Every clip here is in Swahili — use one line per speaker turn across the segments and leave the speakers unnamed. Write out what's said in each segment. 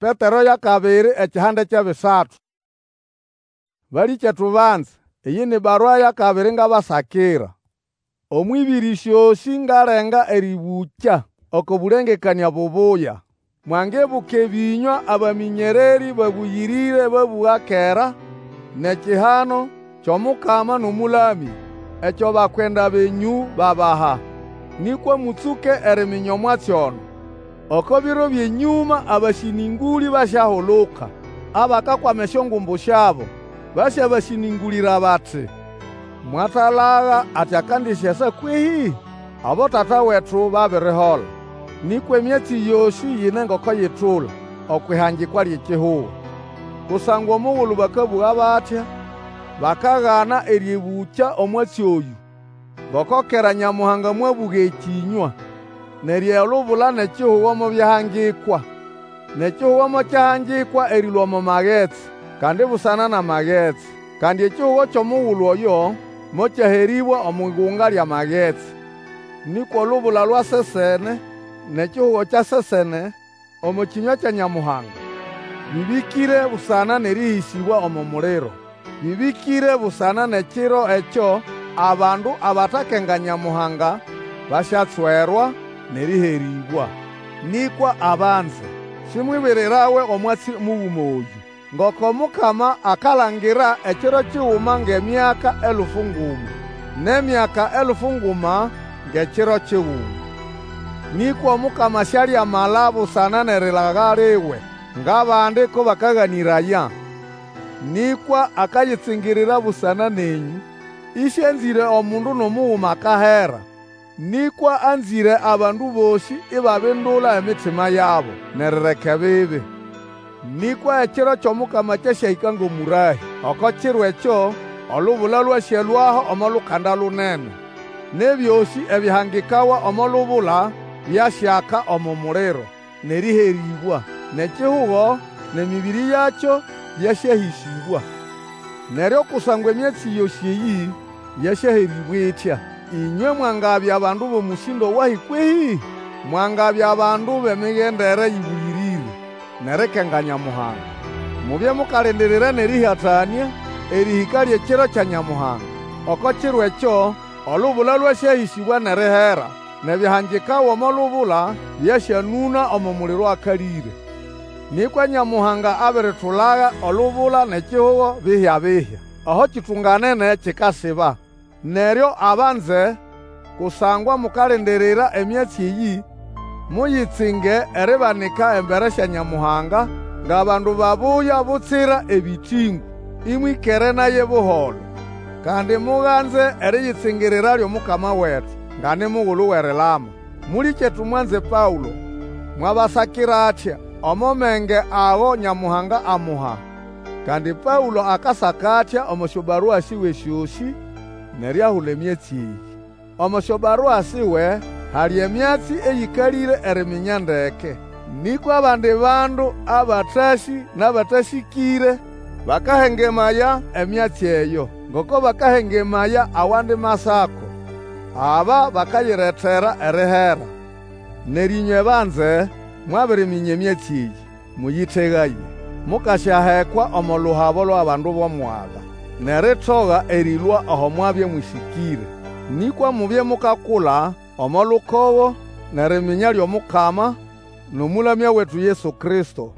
Petero ya kabiri ekihande ky'ebisatu. Balikyetu banze, iyi ni barua ya kabiri ngabasakira. Omwibiri syosi ngalenga eribukya oko bulengekania bubuya. Mwangebuka ebinywa abaminyereri babuyirire babuwa kera, nekihano ky'omukama n'omulami ekyo bakwenda benyu babaha. Nikwo mutsuke eriminya omwatsi ono. Oko biro byenyuma abashininguli basyahuluka, abakakwama esyongumbu syabo basyabashiningulira bati, mwatalaga ati akandisyasa kwehi? Abo tata wetu babirihola. Nikwo emyatsi yosi yine ngoko yithula okwihangikwa ly'ekihuho. Kusangwa omughulu bakabuwa batya, bakaghana eryebukya omwatsi oyu, ngoko kera Nyamuhanga mwabuga ekinywa, neryo olubula n'ekihuho mobyahangikwa. N'ekihuho mokyahangikwa erilwa mu magetsi, kandi busana n'amagetsi. Kandi ekihuho ky'omughulu oyo mokyaheribwa omwigunga ly'amagetsi. Nikwo olubula lwasesene n'ekihuho kyasesene omu kinywa kya Nyamuhanga, bibikire busana n'erihisibwa omu muliro. Bibikire busana n'ekiro ekyo abandu abatakenga Nyamuhanga basyatswerwa neriheribwa. Nikwa abanze, simwibirirawe omwatsi mughuma oyu, ngoko Omukama akalangira ekiro kighuma ng'emyaka 1000, n'emyaka 1000 ng'ekiro kighuma. Nikwa Omukama syalyamala busana n'erilaga liwe, ng'abandi ko bakaghaniraya. Nikwa akayitsingirira busana nenyu, isyanzire omundu n'omughuma akahera. Nikwa anzire abandu bosi ibabindula emitima yabo nerireka ebibi. Nikwa ekiro ky'Omukama kyasyahika ng'omurahi. Oko kiro ekyo olubula lwasyalwaho omo lukanda lunene, n'ebyosi ebihangikawa omo lubula byasyaka omu muliro neriheribwa, n'ekihuho n'emibiri yakyo byasyahisibwa. Neryo kusangwa emyatsi yosi eyi yasyaheribwa etya, inywe mwangabya abandu b'omusindo wahi kwehi? Mwangabya abandu b'emighendere yibuyirire nerikenga Nyamuhanga. Mubye mukalindirira nerihatania erihika ly'ekiro kya Nyamuhanga. Oko kiro ekyo olubula lwasyahisibwa nerihera, n'ebihangikawa omo lubula byasyanuna omu muliro akalire. Nikwa Nyamuhanga abiritulaga olubula n'ekihuho bihya-bihya, aho kitunganene kikasiba. Neryo abanze, kusangwa mukalindirira emyatsi eyi, muyitsinge eribanika embere sya Nyamuhanga ng'abandu babuya butsira ebitingu, imwikere naye buholo. Kandi muganze eriyitsingirira ly'Omukama wetu nga nimughulu w'erilama. Mulikyetu mwanze Paulo mwabasakira atya omo menge ago Nyamuhanga amuha. Kandi Paulo akasaka atya omo syobarua siwe syosi neryahula emyatsi eyi. Omo syobarua siwe hali emyatsi eyikalire eriminya ndeke. Nikwa abandi bandu abatasi n'abatasikire bakahengemaya emyatsi eyo, ngoko bakahengemaya awandi masako. Aba bakayiretera erihera. Nerinywe banze, mwabiriminya emyatsi eyi, muyithegaye, mukasyahekwa omu luhabo lw'abandu b'omwaga, nerithoga erilwa aho mwabye mwisikire. Nikwa mubye mukakula omo lukowo n'eriminya ly'Omukama n'omulamya wetu Yesu Kristo,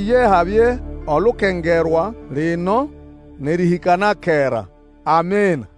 okwiyehabye olukengerwa lino nerihikana kera. Amina.